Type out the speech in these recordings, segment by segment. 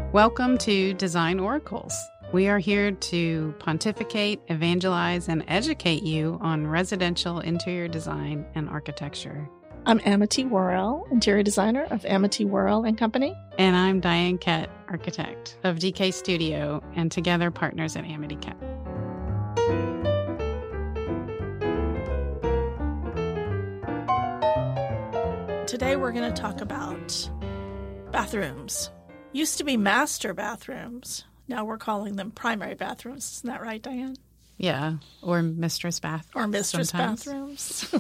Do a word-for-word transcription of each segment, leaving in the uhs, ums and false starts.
Welcome to Design Oracles. We are here to pontificate, evangelize, and educate you on residential interior design and architecture. I'm Amity Worrell, interior designer of Amity Worrell and Company. And I'm Diane Kett, architect of D K Studio, and together partners at Amity Kett. Today we're going to talk about bathrooms. Used to be master bathrooms. Now we're calling them primary bathrooms. Isn't that right, Diane? Yeah, or mistress bath. Or mistress sometimes. bathrooms.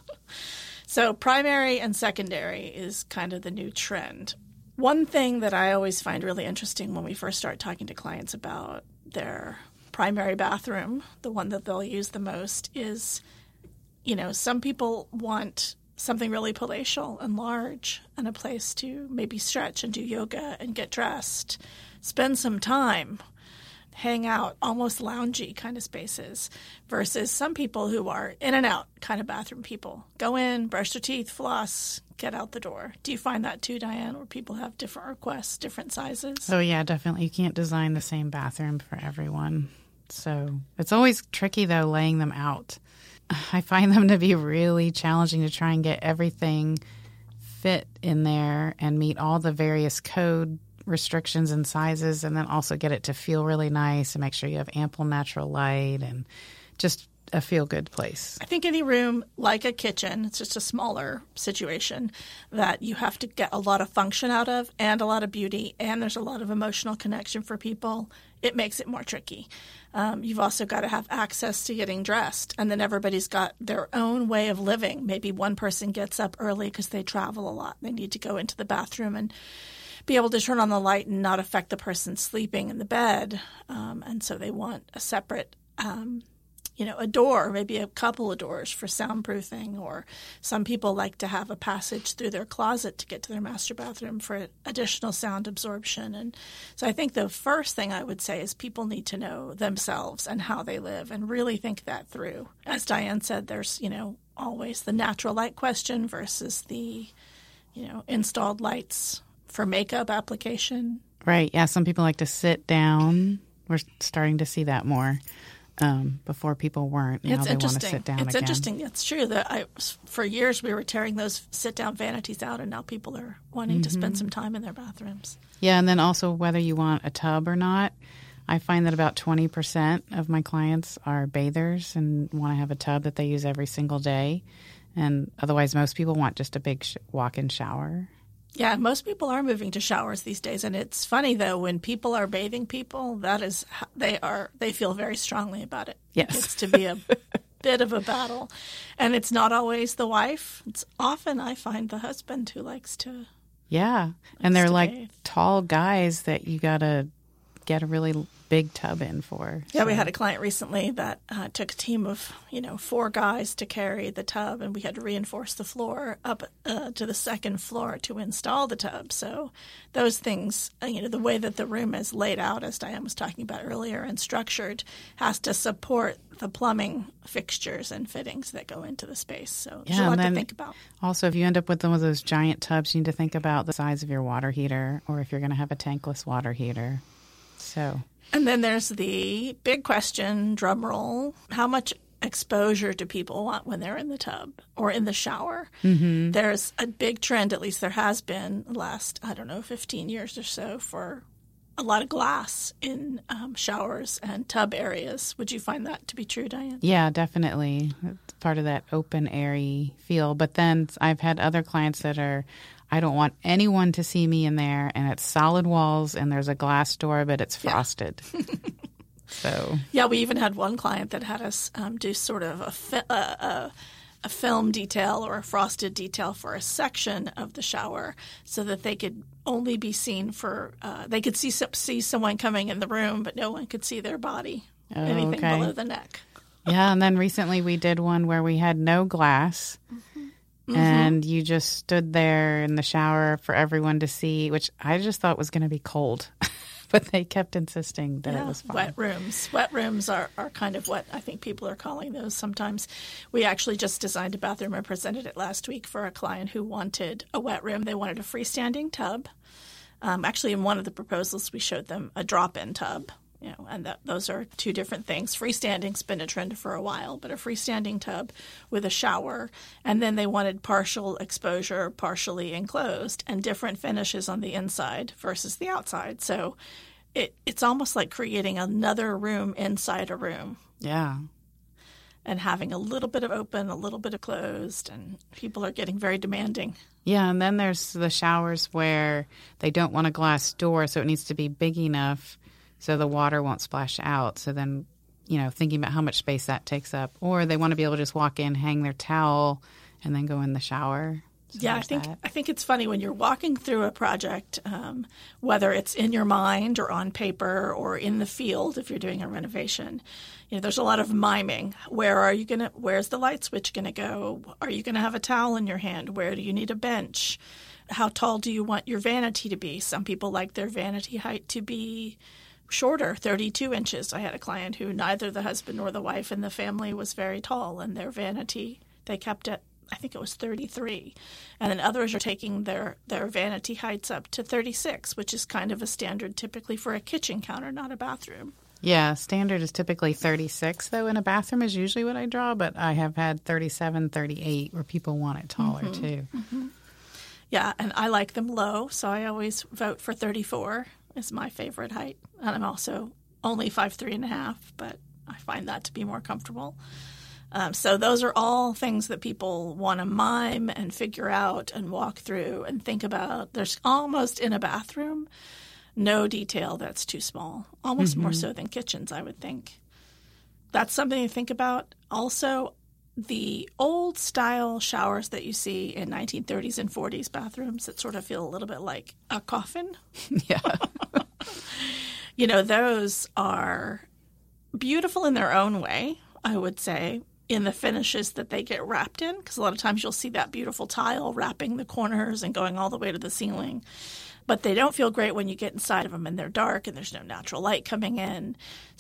So primary and secondary is kind of the new trend. One thing that I always find really interesting when we first start talking to clients about their primary bathroom, the one that they'll use the most, is, you know, some people want something really palatial and large and a place to maybe stretch and do yoga and get dressed, spend some time, hang out, almost loungy kind of spaces, versus some people who are in and out kind of bathroom people. Go in, brush their teeth, floss, get out the door. Do you find that too, Diane, where people have different requests, different sizes? Oh, yeah, definitely. You can't design the same bathroom for everyone. So it's always tricky, though, laying them out. I find them to be really challenging to try and get everything fit in there and meet all the various code restrictions and sizes, and then also get it to feel really nice and make sure you have ample natural light and just a feel-good place. I think any room like a kitchen, it's just a smaller situation that you have to get a lot of function out of and a lot of beauty, and there's a lot of emotional connection for people. It makes it more tricky. Um, you've also got to have access to getting dressed, and then everybody's got their own way of living. Maybe one person gets up early because they travel a lot. They need to go into the bathroom and be able to turn on the light and not affect the person sleeping in the bed. Um, and so they want a separate, um, you know, a door, maybe a couple of doors for soundproofing, or some people like to have a passage through their closet to get to their master bathroom for additional sound absorption. And so I think the first thing I would say is people need to know themselves and how they live and really think that through. As Diane said, there's, you know, always the natural light question versus the, you know, installed lights for makeup application. Right. Yeah. Some people like to sit down. We're starting to see that more. Um, before people weren't. Now it's they interesting. Want to sit down it's again. interesting. It's true that I, for years we were tearing those sit-down vanities out, and now people are wanting mm-hmm. to spend some time in their bathrooms. Yeah, and then also whether you want a tub or not. I find that about twenty percent of my clients are bathers and want to have a tub that they use every single day. And otherwise, most people want just a big sh- walk-in shower. Yeah, most people are moving to showers these days, and it's funny though, when people are bathing people, that is they are they feel very strongly about it. Yes, it's to be a bit of a battle, and it's not always the wife. It's often I find the husband who likes to. Yeah, likes and they're like bathe. Tall guys that you gotta get a really big tub in for. Yeah, so. We had a client recently that uh, took a team of, you know, four guys to carry the tub, and we had to reinforce the floor up uh, to the second floor to install the tub. So those things, uh, you know, the way that the room is laid out, as Diane was talking about earlier, and structured, has to support the plumbing fixtures and fittings that go into the space. So there's yeah, a lot to think about. Also, if you end up with one of those giant tubs, you need to think about the size of your water heater, or if you're going to have a tankless water heater. So... And then there's the big question, drum roll, how much exposure do people want when they're in the tub or in the shower? Mm-hmm. There's a big trend, at least there has been the last, I don't know, fifteen years or so, for a lot of glass in um, showers and tub areas. Would you find that to be true, Diane? Yeah, definitely. It's part of that open, airy feel. But then I've had other clients that are... I don't want anyone to see me in there, and it's solid walls, and there's a glass door, but it's frosted. Yeah. So yeah, we even had one client that had us um, do sort of a, fi- a, a, a film detail or a frosted detail for a section of the shower, so that they could only be seen for uh, they could see see someone coming in the room, but no one could see their body, oh, anything okay. below the neck. Yeah, and then recently we did one where we had no glass. Mm-hmm. Mm-hmm. And you just stood there in the shower for everyone to see, which I just thought was going to be cold. But they kept insisting that yeah, it was fine. Wet rooms. Wet rooms are, are kind of what I think people are calling those sometimes. We actually just designed a bathroom and presented it last week for a client who wanted a wet room. They wanted a freestanding tub. Um, actually, in one of the proposals, we showed them a drop-in tub. You know, and that, those are two different things. Freestanding's been a trend for a while, but a freestanding tub with a shower. And then they wanted partial exposure, partially enclosed, and different finishes on the inside versus the outside. So it it's almost like creating another room inside a room. Yeah. And having a little bit of open, a little bit of closed, and people are getting very demanding. Yeah, and then there's the showers where they don't want a glass door, so it needs to be big enough so the water won't splash out. So then, you know, thinking about how much space that takes up. Or they want to be able to just walk in, hang their towel, and then go in the shower. So yeah, I think that. I think it's funny when you're walking through a project, um, whether it's in your mind or on paper or in the field if you're doing a renovation. You know, there's a lot of miming. Where are you gonna? Where's the light switch gonna go? Are you gonna have a towel in your hand? Where do you need a bench? How tall do you want your vanity to be? Some people like their vanity height to be shorter, thirty-two inches. I had a client who neither the husband nor the wife in the family was very tall, and their vanity, they kept it, I think it was thirty-three. And then others are taking their, their vanity heights up to thirty-six, which is kind of a standard typically for a kitchen counter, not a bathroom. Yeah, standard is typically thirty-six, though. In a bathroom is usually what I draw, but I have had thirty-seven, thirty-eight where people want it taller, mm-hmm. too. Mm-hmm. Yeah, and I like them low, so I always vote for thirty-four is my favorite height. And I'm also only five three and a half, but I find that to be more comfortable. Um, so those are all things that people want to mime and figure out and walk through and think about. There's almost in a bathroom no detail that's too small, almost mm-hmm. more so than kitchens, I would think. That's something to think about. Also, the old style showers that you see in nineteen thirties and forties bathrooms that sort of feel a little bit like a coffin. Yeah. You know, those are beautiful in their own way, I would say, in the finishes that they get wrapped in, because a lot of times you'll see that beautiful tile wrapping the corners and going all the way to the ceiling. But they don't feel great when you get inside of them and they're dark and there's no natural light coming in.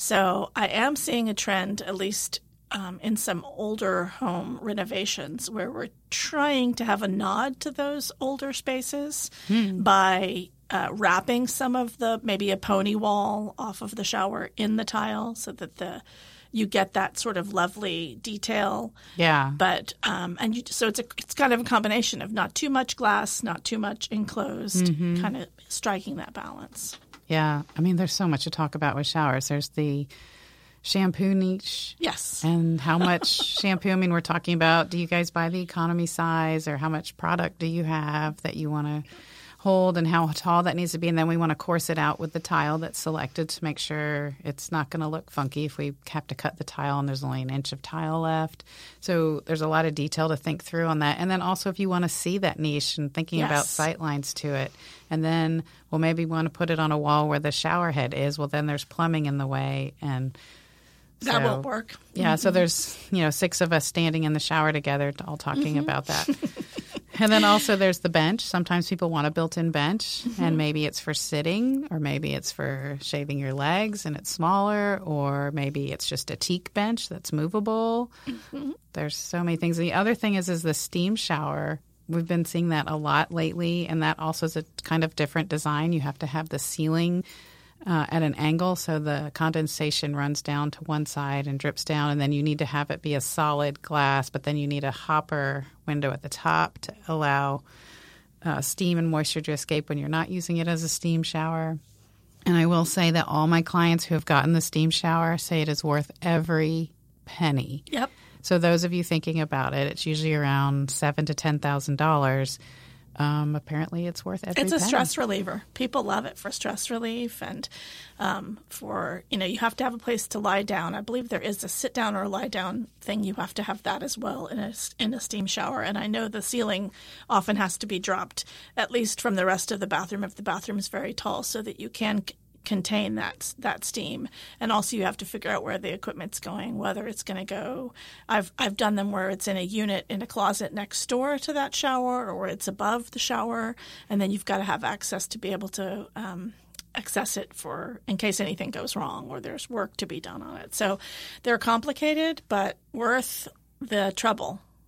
So I am seeing a trend, at least um, in some older home renovations, where we're trying to have a nod to those older spaces hmm. by uh, wrapping some of the, maybe a pony wall off of the shower in the tile so that the you get that sort of lovely detail. Yeah. But um, and you, so it's a it's kind of a combination of not too much glass, not too much enclosed, mm-hmm. kind of striking that balance. Yeah. I mean, there's so much to talk about with showers. There's the shampoo niche. Yes. And how much shampoo, I mean, we're talking about, do you guys buy the economy size, or how much product do you have that you want to hold, and how tall that needs to be? And then we want to course it out with the tile that's selected to make sure it's not going to look funky if we have to cut the tile and there's only an inch of tile left. So there's a lot of detail to think through on that. And then also if you want to see that niche and thinking yes. about sight lines to it. And then, well, maybe we want to put it on a wall where the shower head is. Well, then there's plumbing in the way, and so, that won't work. Yeah, mm-hmm. so there's, you know, six of us standing in the shower together all talking mm-hmm. about that. And then also there's the bench. Sometimes people want a built-in bench, mm-hmm. and maybe it's for sitting, or maybe it's for shaving your legs and it's smaller, or maybe it's just a teak bench that's movable. Mm-hmm. There's so many things. The other thing is is the steam shower. We've been seeing that a lot lately, and that also is a kind of different design. You have to have the ceiling Uh, at an angle so the condensation runs down to one side and drips down, and then you need to have it be a solid glass, but then you need a hopper window at the top to allow uh, steam and moisture to escape when you're not using it as a steam shower. And I will say that all my clients who have gotten the steam shower say it is worth every penny. Yep. So those of you thinking about it, it's usually around seven thousand to ten thousand dollars. Um, apparently it's worth every It's a penny. stress reliever. People love it for stress relief, and um, for, you know, you have to have a place to lie down. I believe there is a sit down or lie down thing. You have to have that as well in a, in a steam shower. And I know the ceiling often has to be dropped, at least from the rest of the bathroom, if the bathroom is very tall, so that you can c- contain that that steam. And also you have to figure out where the equipment's going, whether it's going to go. I've I've done them where it's in a unit in a closet next door to that shower, or it's above the shower, and then you've got to have access to be able to um, access it for in case anything goes wrong or there's work to be done on it. So they're complicated, but worth the trouble.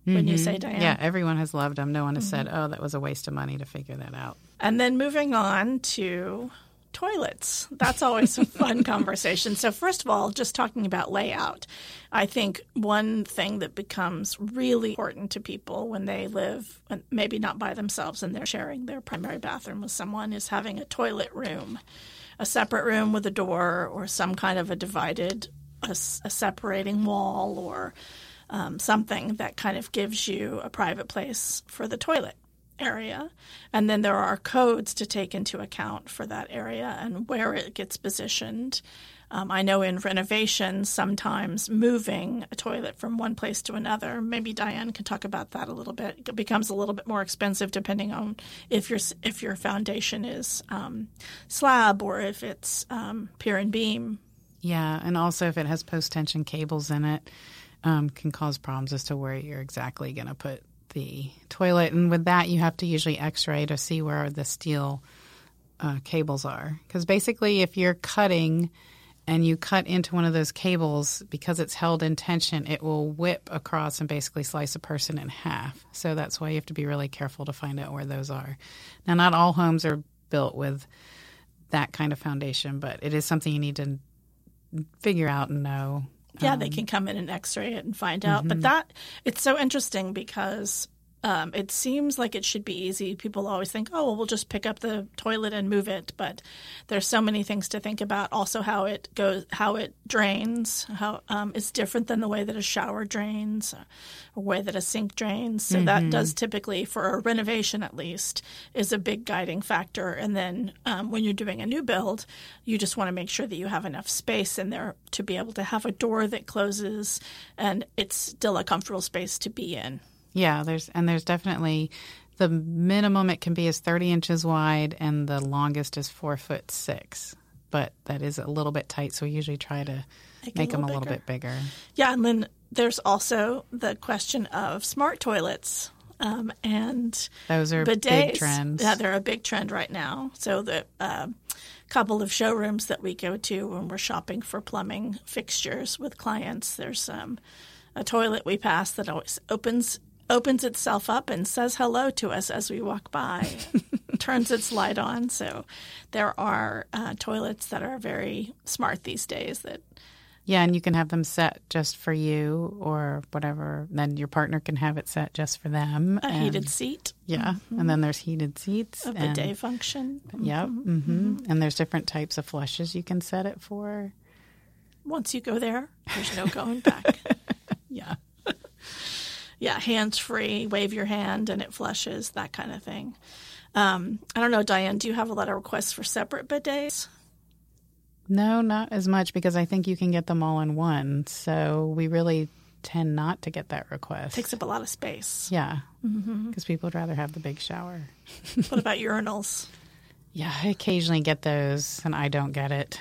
when you say, Diane? Yeah, everyone has loved them. No one has mm-hmm. said, oh, that was a waste of money to figure that out. And then moving on to toilets. That's always a fun conversation. So first of all, just talking about layout, I think one thing that becomes really important to people when they live, maybe not by themselves and they're sharing their primary bathroom with someone, is having a toilet room, a separate room with a door or some kind of a divided, a, a separating wall or um, something that kind of gives you a private place for the toilet area. And then there are codes to take into account for that area and where it gets positioned. Um, I know in renovations, sometimes moving a toilet from one place to another, maybe Diane can talk about that a little bit. It becomes a little bit more expensive depending on if your if your foundation is um, slab or if it's um, pier and beam. Yeah, and also if it has post-tension cables in it, um, can cause problems as to where you're exactly going to put the toilet. And with that, you have to usually x-ray to see where the steel uh, cables are. Because basically, if you're cutting and you cut into one of those cables, because it's held in tension, it will whip across and basically slice a person in half. So that's why you have to be really careful to find out where those are. Now, not all homes are built with that kind of foundation, but it is something you need to figure out and know. Yeah, um, they can come in and x-ray it and find out. Mm-hmm. But that, it's so interesting because um, it seems like it should be easy. People always think, oh, well, we'll just pick up the toilet and move it. But there's so many things to think about. Also how it goes, how it drains, how um, it's different than the way that a shower drains or way that a sink drains. So mm-hmm. that does typically, for a renovation at least, is a big guiding factor. And then um, when you're doing a new build, you just want to make sure that you have enough space in there to be able to have a door that closes and it's still a comfortable space to be in. Yeah, there's and there's definitely the minimum it can be is thirty inches wide and the longest is four foot six. But that is a little bit tight, so we usually try to make, make them a little bit bigger. Yeah, and then there's also the question of smart toilets. Um, and those are bidets. Big trends. Yeah, they're a big trend right now. So the uh, couple of showrooms that we go to when we're shopping for plumbing fixtures with clients, there's um, a toilet we pass that always opens opens itself up and says hello to us as we walk by, turns its light on. So there are uh, toilets that are very smart these days that Yeah, and you can have them set just for you or whatever. Then your partner can have it set just for them. A and, heated seat. Yeah, mm-hmm. and then there's heated seats. A bidet and, function. Yep, mm-hmm. Mm-hmm. And there's different types of flushes you can set it for. Once you go there, there's no going back. Yeah. Yeah, hands-free, wave your hand and it flushes, that kind of thing. Um, I don't know, Diane, do you have a lot of requests for separate bidets? No, not as much because I think you can get them all in one. So we really tend not to get that request. It takes up a lot of space. Yeah, because mm-hmm. people would rather have the big shower. What about urinals? Yeah, I occasionally get those, and I don't get it.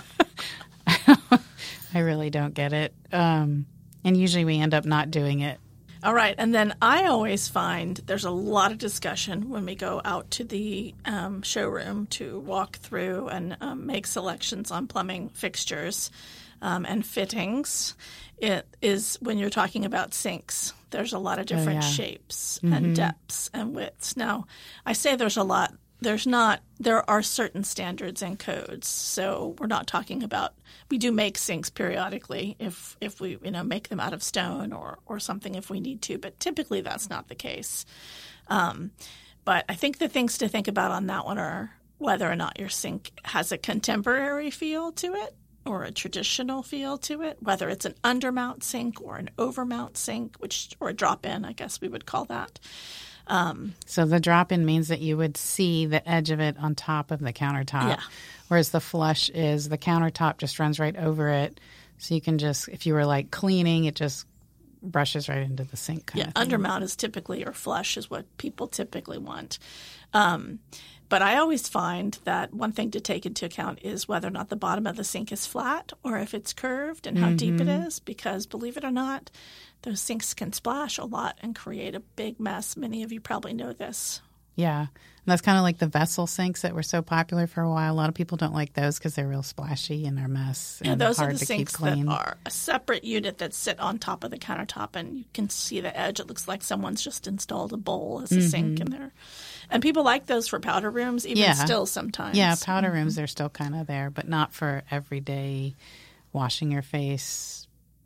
I really don't get it. Um, and usually we end up not doing it. All right. And then I always find there's a lot of discussion when we go out to the um, showroom to walk through and um, make selections on plumbing fixtures um, and fittings. It is when you're talking about sinks. There's a lot of different oh, yeah. shapes mm-hmm. and depths and widths. Now, I say there's a lot. There's not, there are certain standards and codes. So we're not talking about, we do make sinks periodically if, if we, you know, make them out of stone or, or something if we need to, but typically that's not the case. Um, but I think the things to think about on that one are whether or not your sink has a contemporary feel to it or a traditional feel to it, whether it's an undermount sink or an overmount sink, which, or a drop-in, I guess we would call that. Um, so the drop-in means that you would see the edge of it on top of the countertop, yeah. whereas the flush is the countertop just runs right over it. So you can just, if you were like cleaning, it just brushes right into the sink kind yeah, of thing. Undermount is typically, or flush is what people typically want. Um, but I always find that one thing to take into account is whether or not the bottom of the sink is flat or if it's curved and how mm-hmm. deep it is, because believe it or not, those sinks can splash a lot and create a big mess. Many of you probably know this. Yeah. And that's kind of like the vessel sinks that were so popular for a while. A lot of people don't like those because they're real splashy and they're a mess and Yeah, those hard are the to sinks keep clean. that are a separate unit that sit on top of the countertop, and you can see the edge. It looks like someone's just installed a bowl as a mm-hmm. sink in there. And people like those for powder rooms, even yeah. still sometimes. Yeah, powder mm-hmm. rooms, they're still kind of there, but not for everyday washing your face,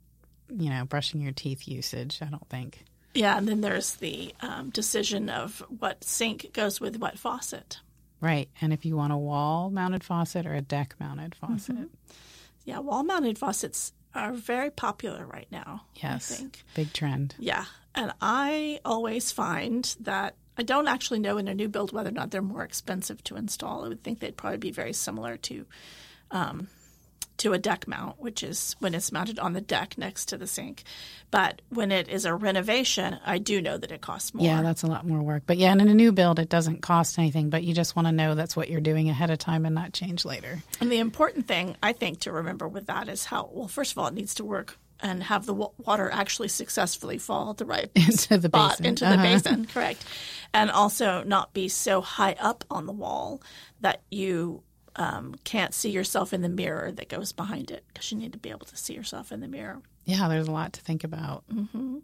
you know, brushing your teeth usage, I don't think. Yeah, and then there's the um, decision of what sink goes with what faucet. Right, and if you want a wall-mounted faucet or a deck-mounted faucet. Mm-hmm. Yeah, wall-mounted faucets are very popular right now, yes, I think. Big trend. Yeah, and I always find that I don't actually know in a new build whether or not they're more expensive to install. I would think they'd probably be very similar to um, to a deck mount, which is when it's mounted on the deck next to the sink. But when it is a renovation, I do know that it costs more. Yeah, that's a lot more work. But yeah, and in a new build, it doesn't cost anything, but you just want to know that's what you're doing ahead of time and not change later. And the important thing, I think, to remember with that is how, well, first of all, it needs to work and have the w- water actually successfully fall at the right into the spot, basin. into uh-huh. the basin, correct. And also not be so high up on the wall that you um, can't see yourself in the mirror that goes behind it, because you need to be able to see yourself in the mirror. Yeah, there's a lot to think about. Mm-hmm.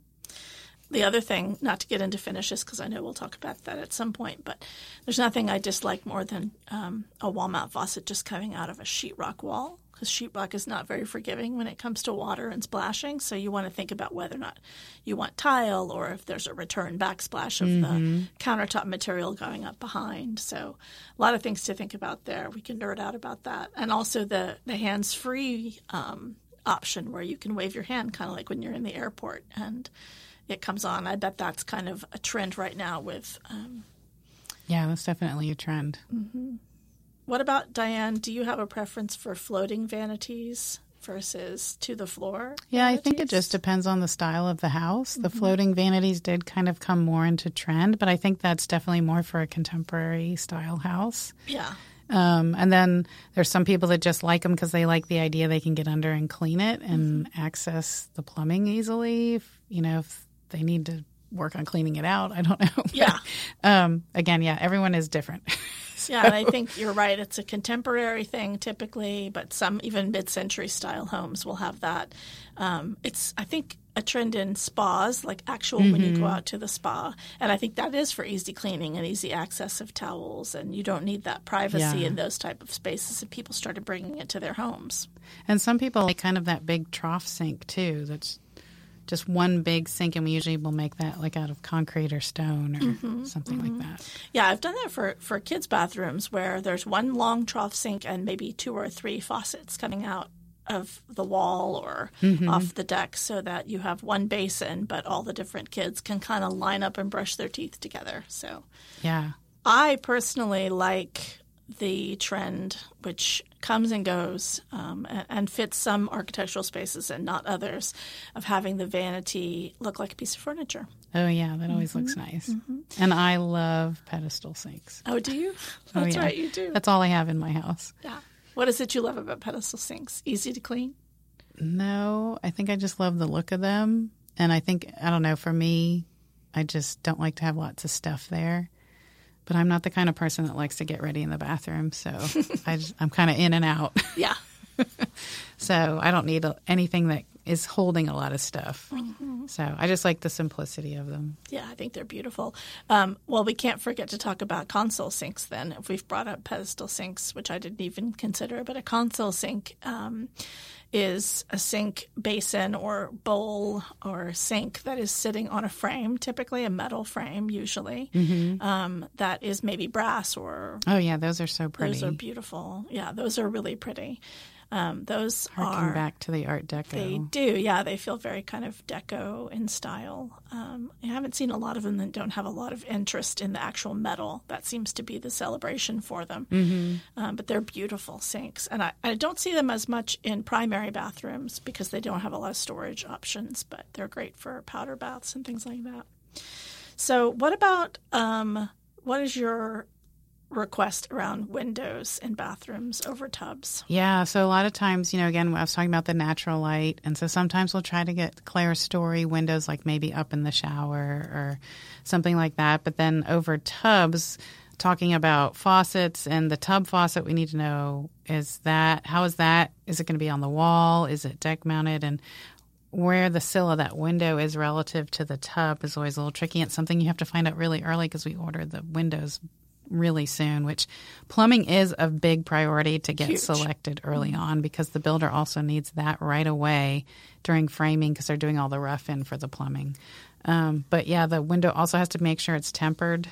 The other thing, not to get into finishes, because I know we'll talk about that at some point, but there's nothing I dislike more than um, a wall mount faucet just coming out of a sheetrock wall, because sheetrock is not very forgiving when it comes to water and splashing. So you want to think about whether or not you want tile or if there's a return backsplash of mm-hmm. the countertop material going up behind. So a lot of things to think about there. We can nerd out about that. And also the, the hands-free um, option where you can wave your hand, kind of like when you're in the airport and it comes on. I bet that's kind of a trend right now with... Um, yeah, that's definitely a trend. Mm-hmm. What about, Diane, do you have a preference for floating vanities versus to the floor? Yeah, vanities? I think it just depends on the style of the house. The mm-hmm. floating vanities did kind of come more into trend, but I think that's definitely more for a contemporary style house. Yeah. Um, and then there's some people that just like them because they like the idea they can get under and clean it and mm-hmm. access the plumbing easily. If, you know, if they need to work on cleaning it out, I don't know. Yeah. um, again, yeah, everyone is different. So. Yeah, and I think you're right. It's a contemporary thing typically, but some even mid-century style homes will have that. Um, it's, I think, a trend in spas, like actual mm-hmm. when you go out to the spa. And I think that is for easy cleaning and easy access of towels. And you don't need that privacy yeah. in those type of spaces. And people started bringing it to their homes. And some people like kind of that big trough sink, too, that's just one big sink, and we usually will make that like out of concrete or stone or mm-hmm, something mm-hmm. like that. Yeah, I've done that for, for kids' bathrooms where there's one long trough sink and maybe two or three faucets coming out of the wall or mm-hmm. off the deck so that you have one basin, but all the different kids can kind of line up and brush their teeth together. So yeah, I personally like the trend, which comes and goes um, and, and fits some architectural spaces and not others, of having the vanity look like a piece of furniture. Oh, yeah, that always mm-hmm. looks nice. Mm-hmm. And I love pedestal sinks. Oh, do you? Oh, That's yeah. right, you do. That's all I have in my house. Yeah. What is it you love about pedestal sinks? Easy to clean? No, I think I just love the look of them. And I think, I don't know, for me, I just don't like to have lots of stuff there. But I'm not the kind of person that likes to get ready in the bathroom, so I just, I'm kind of in and out. Yeah. So I don't need anything that is holding a lot of stuff. Mm-hmm. So I just like the simplicity of them. Yeah, I think they're beautiful. Um, well, we can't forget to talk about console sinks then, if we've brought up pedestal sinks, which I didn't even consider. But a console sink um, is a sink basin or bowl or sink that is sitting on a frame, typically a metal frame usually, mm-hmm. um, that is maybe brass or... Oh, yeah, those are so pretty. Those are beautiful. Yeah, those are really pretty. Um, those Harking are back to the Art Deco. They do, yeah. They feel very kind of deco in style. Um, I haven't seen a lot of them that don't have a lot of interest in the actual metal. That seems to be the celebration for them. Mm-hmm. Um, but they're beautiful sinks, and I, I don't see them as much in primary bathrooms because they don't have a lot of storage options. But they're great for powder baths and things like that. So, what about um, what is your request around windows in bathrooms over tubs? Yeah, so a lot of times, you know, again, I was talking about the natural light, and so sometimes we'll try to get clerestory windows, like maybe up in the shower or something like that. But then over tubs, talking about faucets and the tub faucet, we need to know, is that, how is that, is it going to be on the wall? Is it deck mounted? And where the sill of that window is relative to the tub is always a little tricky. It's something you have to find out really early because we order the windows really soon, which plumbing is a big priority to get Huge. selected early on, because the builder also needs that right away during framing because they're doing all the rough in for the plumbing. Um, but yeah, the window also has to make sure it's tempered.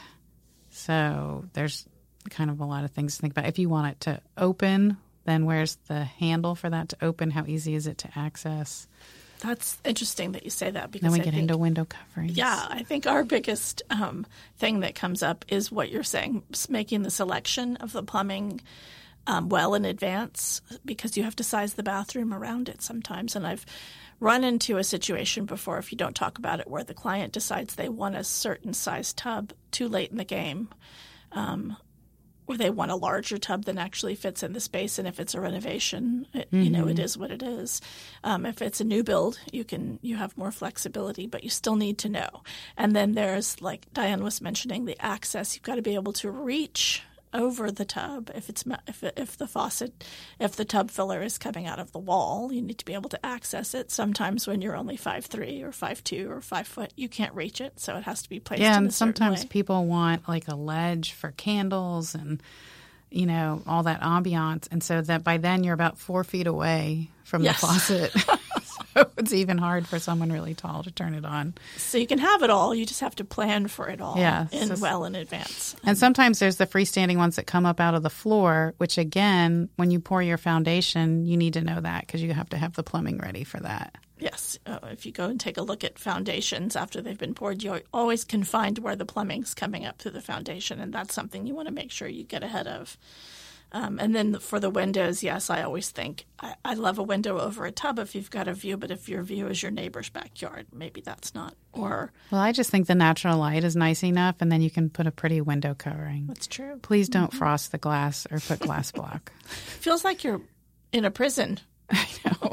So there's kind of a lot of things to think about. If you want it to open, then where's the handle for that to open? How easy is it to access? That's interesting that you say that, because Then we I get think, into window coverings. yeah, I think our biggest um, thing that comes up is what you're saying, making the selection of the plumbing um, well in advance, because you have to size the bathroom around it sometimes. And I've run into a situation before, if you don't talk about it, where the client decides they want a certain size tub too late in the game, um, or they want a larger tub than actually fits in the space. And if it's a renovation, it, mm-hmm. you know, it is what it is. Um, if it's a new build, you can you have more flexibility, but you still need to know. And then there's, like Diane was mentioning, the access. You've got to be able to reach over the tub. If it's if if the faucet, if the tub filler is coming out of the wall, you need to be able to access it. Sometimes when you're only five three or five two or five foot, you can't reach it, so it has to be placed. Yeah, in and a certain sometimes way. people want like a ledge for candles and, you know, all that ambiance, and so that by then you're about four feet away from Yes. the faucet. So it's even hard for someone really tall to turn it on. So you can have it all. You just have to plan for it all Yeah, in so- well in advance. And sometimes there's the freestanding ones that come up out of the floor, which again, when you pour your foundation, you need to know that because you have to have the plumbing ready for that. Yes. Uh, if you go and take a look at foundations after they've been poured, you always can find where the plumbing's coming up through the foundation, and that's something you want to make sure you get ahead of. Um, and then for the windows, yes, I always think I, I love a window over a tub if you've got a view, but if your view is your neighbor's backyard, maybe that's not. Or Well, I just think the natural light is nice enough, and then you can put a pretty window covering. that's true. Please don't frost the glass or put glass block. Feels like you're in a prison. I know.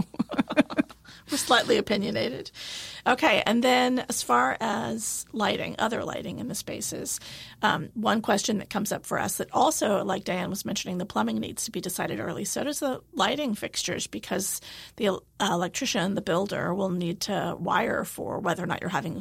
We're slightly opinionated. Okay, and then as far as lighting, other lighting in the spaces, um, one question that comes up for us that also, like Diane was mentioning, the plumbing needs to be decided early. So does the lighting fixtures, because the uh, electrician, the builder, will need to wire for whether or not you're having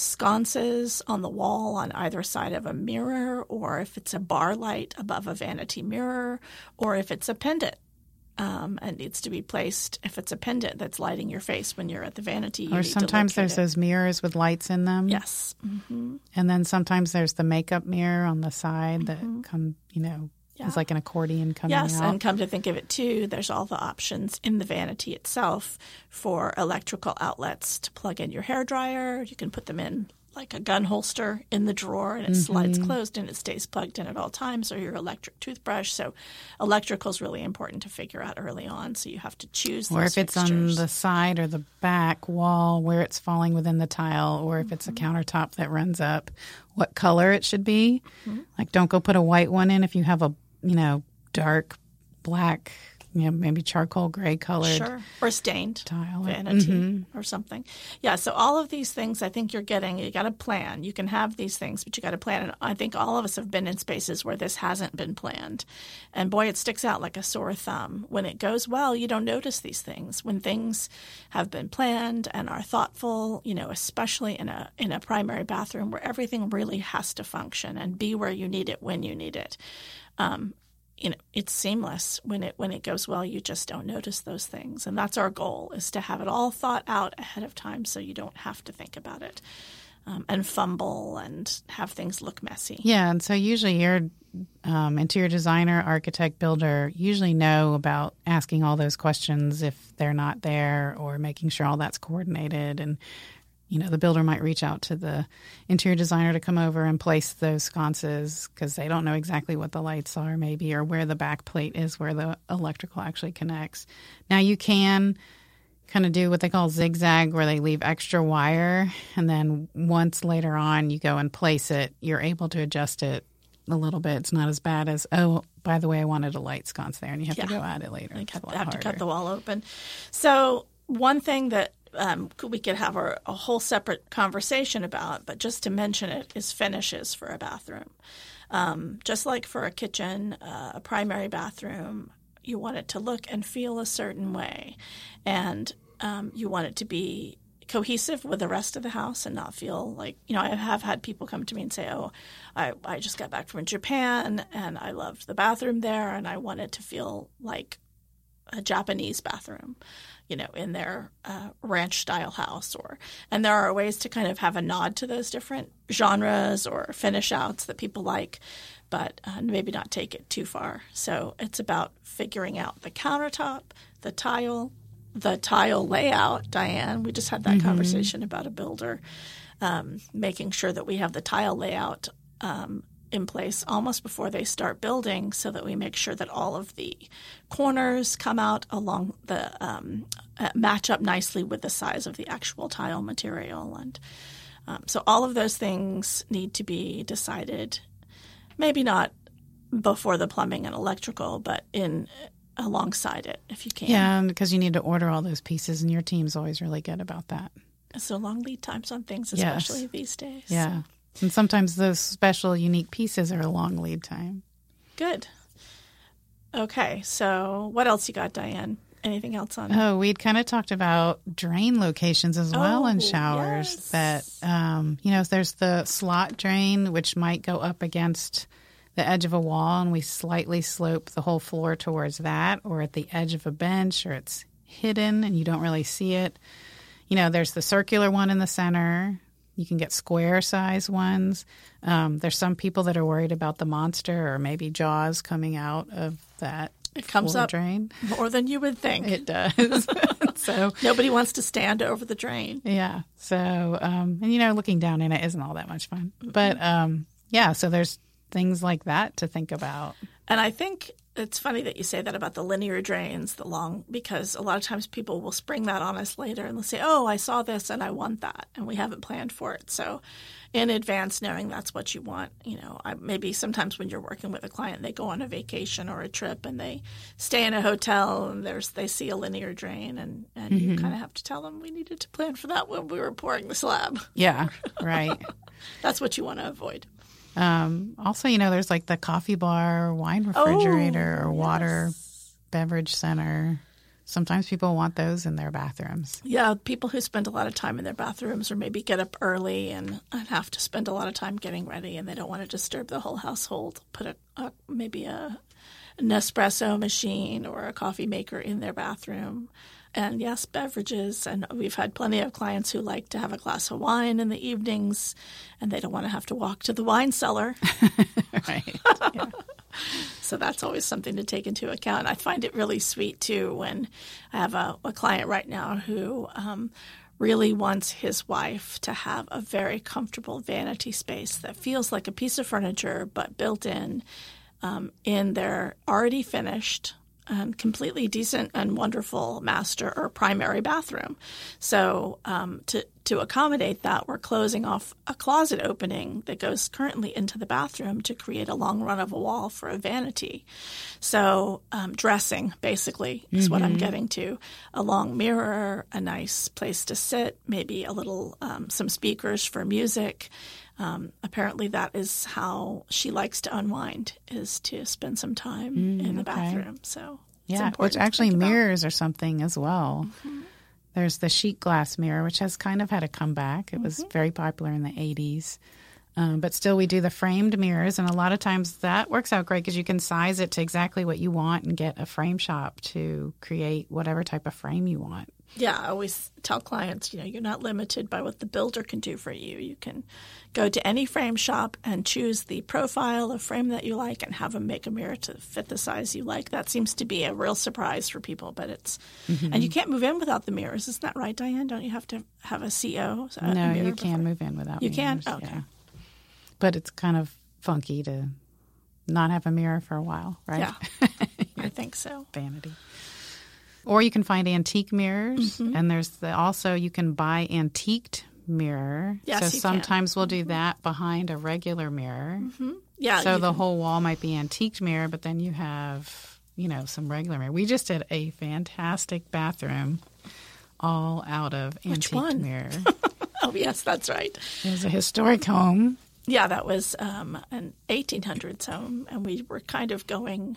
sconces on the wall on either side of a mirror, or if it's a bar light above a vanity mirror, or if it's a pendant. Um, and needs to be placed. If it's a pendant that's lighting your face when you're at the vanity, you Or need to sometimes locate there's it. those mirrors with lights in them. Yes. Mm-hmm. And then sometimes there's the makeup mirror on the side that come, you know, Yeah. is like an accordion coming Yes, out. and come to think of it too, there's all the options in the vanity itself for electrical outlets to plug in your hairdryer. You can put them in like a gun holster in the drawer, and it slides closed and it stays plugged in at all times, or your electric toothbrush. So electrical is really important to figure out early on, so you have to choose Or those if it's on fixtures. the side or the back wall where it's falling within the tile, or if it's a countertop that runs up, what color it should be. Like, don't go put a white one in if you have a, you know, dark black, you know, maybe charcoal gray colored Sure. Or stained tile. vanity or something. Yeah, so all of these things I think you're getting, you got to plan. You can have these things, but you got to plan. And I think all of us have been in spaces where this hasn't been planned. And boy, it sticks out like a sore thumb. When it goes well, you don't notice these things. When things have been planned and are thoughtful, you know, especially in a in a primary bathroom where everything really has to function and be where you need it when you need it. Um, you know, it's seamless. When it when it goes well, you just don't notice those things. And that's our goal, is to have it all thought out ahead of time so you don't have to think about it um, and fumble and have things look messy. Yeah, and so usually your um, interior designer, architect, builder usually know about asking all those questions if they're not there, or making sure all that's coordinated. And, you know, the builder might reach out to the interior designer to come over and place those sconces because they don't know exactly what the lights are maybe, or where the back plate is where the electrical actually connects. Now you can kind of do what they call zigzag, where they leave extra wire, and then once later on you go and place it, you're able to adjust it a little bit. It's not as bad as, oh, by the way, I wanted a light sconce there, and you have Yeah. to go add it later. You It's have, a lot have to harder. cut the wall open. So one thing that um, we could have a, a whole separate conversation about, but just to mention it, is finishes for a bathroom. Um, just like for a kitchen, uh, a primary bathroom, you want it to look and feel a certain way. And um, you want it to be cohesive with the rest of the house and not feel like, you know, I have had people come to me and say, oh, I, I just got back from Japan and I loved the bathroom there and I want it to feel like a Japanese bathroom, you know, in their uh, ranch style house. Or and there are ways to kind of have a nod to those different genres or finish outs that people like, but uh, maybe not take it too far. So it's about figuring out the countertop, the tile, the tile layout, Diane. We just had that mm-hmm. conversation about a builder, um, making sure that we have the tile layout um, in place almost before they start building so that we make sure that all of the corners come out along the um, uh, match up nicely with the size of the actual tile material. And um, so all of those things need to be decided, maybe not before the plumbing and electrical, but in alongside it, if you can. Yeah, because you need to order all those pieces, and your team's always really good about that. So long lead times on things, especially yes. these days. Yeah, and sometimes those special, unique pieces are a long lead time. Good. Okay, so what else you got, Diane? Anything else on? Oh, we'd kind of talked about drain locations as well oh, in showers. Yes. That, um, you know, there's the slot drain, which might go up against the edge of a wall, and we slightly slope the whole floor towards that, or at the edge of a bench, or it's hidden and you don't really see it. You know, there's the circular one in the center. You can get square size ones. Um, there's some people that are worried about the monster or maybe jaws coming out of that It comes floor up drain. more than you would think. It does. So nobody wants to stand over the drain. Yeah. So, um, and you know, looking down in it isn't all that much fun. Mm-hmm. But um, yeah, so there's things like that to think about. And I think it's funny that you say that about the linear drains, the long, because a lot of times people will spring that on us later and they'll say, oh, I saw this and I want that, and we haven't planned for it. So in advance, knowing that's what you want, you know, I, maybe sometimes when you're working with a client, they go on a vacation or a trip and they stay in a hotel and there's they see a linear drain, and, and mm-hmm. you kind of have to tell them we needed to plan for that when we were pouring the slab. Yeah, right. That's what you want to avoid. Um, also, you know, there's like the coffee bar, wine refrigerator, oh, or water yes. beverage center. Sometimes people want those in their bathrooms. Yeah, people who spend a lot of time in their bathrooms or maybe get up early and, and have to spend a lot of time getting ready, and they don't want to disturb the whole household. Put a, a maybe a Nespresso machine or a coffee maker in their bathroom. And yes, beverages. And we've had plenty of clients who like to have a glass of wine in the evenings, and they don't want to have to walk to the wine cellar. Right. Yeah. So that's always something to take into account. I find it really sweet, too, when I have a, a client right now who um, really wants his wife to have a very comfortable vanity space that feels like a piece of furniture but built in um, in their already finished and completely decent and wonderful master or primary bathroom. So um, to to accommodate that, we're closing off a closet opening that goes currently into the bathroom to create a long run of a wall for a vanity. So um, dressing, basically, is mm-hmm. what I'm getting to. A long mirror, a nice place to sit, maybe a little, um, some speakers for music. Um, apparently that is how she likes to unwind, is to spend some time mm, in the okay. bathroom. So yeah, which actually mirrors are something as well. Mm-hmm. There's the sheet glass mirror, which has kind of had a comeback. It mm-hmm. was very popular in the eighties. Um, but still, we do the framed mirrors, and a lot of times that works out great because you can size it to exactly what you want and get a frame shop to create whatever type of frame you want. Yeah, I always tell clients, you know, you're not limited by what the builder can do for you. You can go to any frame shop and choose the profile of frame that you like and have them make a mirror to fit the size you like. That seems to be a real surprise for people, but it's mm-hmm. – and you can't move in without the mirrors. Isn't that right, Diane? Don't you have to have a C O? A no, you before? can move in without you mirrors. You can? Okay. Yeah. But it's kind of funky to not have a mirror for a while, right? Yeah, I think so. Vanity. Or you can find antique mirrors, mm-hmm. and there's the, also you can buy antiqued mirror. Yes, so you sometimes can. we'll do that behind a regular mirror. Mm-hmm. Yeah. So the can. whole wall might be antiqued mirror, but then you have, you know, some regular mirror. We just did a fantastic bathroom all out of Which antiqued one? mirror. Oh, yes, that's right. It was a historic home. Yeah, that was um, an eighteen hundreds home, and we were kind of going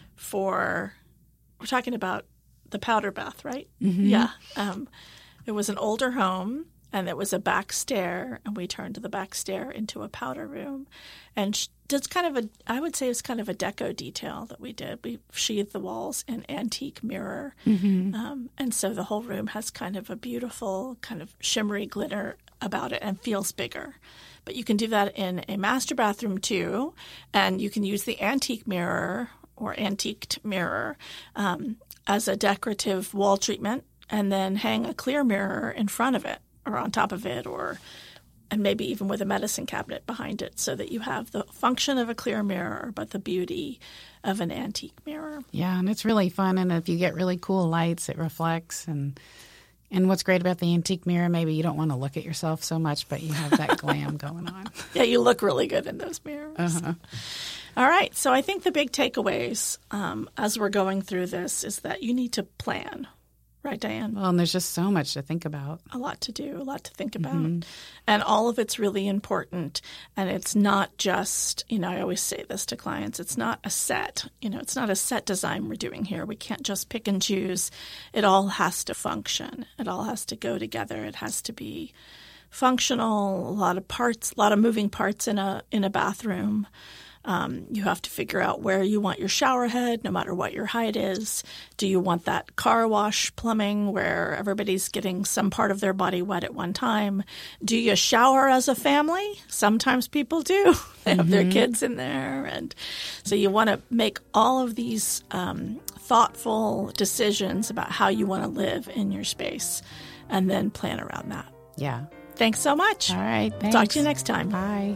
for, we're talking about the powder bath, right? Mm-hmm. Yeah. Um, it was an older home, and there was a back stair, and we turned the back stair into a powder room. And it's kind of a, I would say it's kind of a deco detail that we did. We sheathed the walls in antique mirror. Mm-hmm. Um, and so the whole room has kind of a beautiful kind of shimmery glitter about it and feels bigger. But you can do that in a master bathroom too, and you can use the antique mirror or antiqued mirror um, as a decorative wall treatment, and then hang a clear mirror in front of it or on top of it, or and maybe even with a medicine cabinet behind it, so that you have the function of a clear mirror but the beauty of an antique mirror. Yeah, and it's really fun, and if you get really cool lights, it reflects. And and what's great about the antique mirror, maybe you don't want to look at yourself so much, but you have that glam going on. Yeah, you look really good in those mirrors. Uh-huh. All right, so I think the big takeaways um, as we're going through this is that you need to plan. Right, Diane? Well, and there's just so much to think about. A lot to do, a lot to think about. Mm-hmm. And all of it's really important. And it's not just, you know, I always say this to clients, it's not a set. You know, it's not a set design we're doing here. We can't just pick and choose. It all has to function. It all has to go together. It has to be functional, a lot of parts, a lot of moving parts in a in a bathroom. Um, you have to figure out where you want your shower head, no matter what your height is. Do you want that car wash plumbing where everybody's getting some part of their body wet at one time? Do you shower as a family? Sometimes people do. They have mm-hmm. their kids in there. And so you want to make all of these um, thoughtful decisions about how you want to live in your space and then plan around that. Yeah. Thanks so much. All right. Thanks. Talk to you next time. Bye.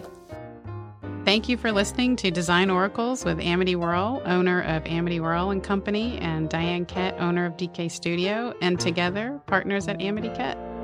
Thank you for listening to Design Oracles with Amity Whirl, owner of Amity Whirl and Company, and Diane Kett, owner of D K Studio, and together, partners at Amity Kett.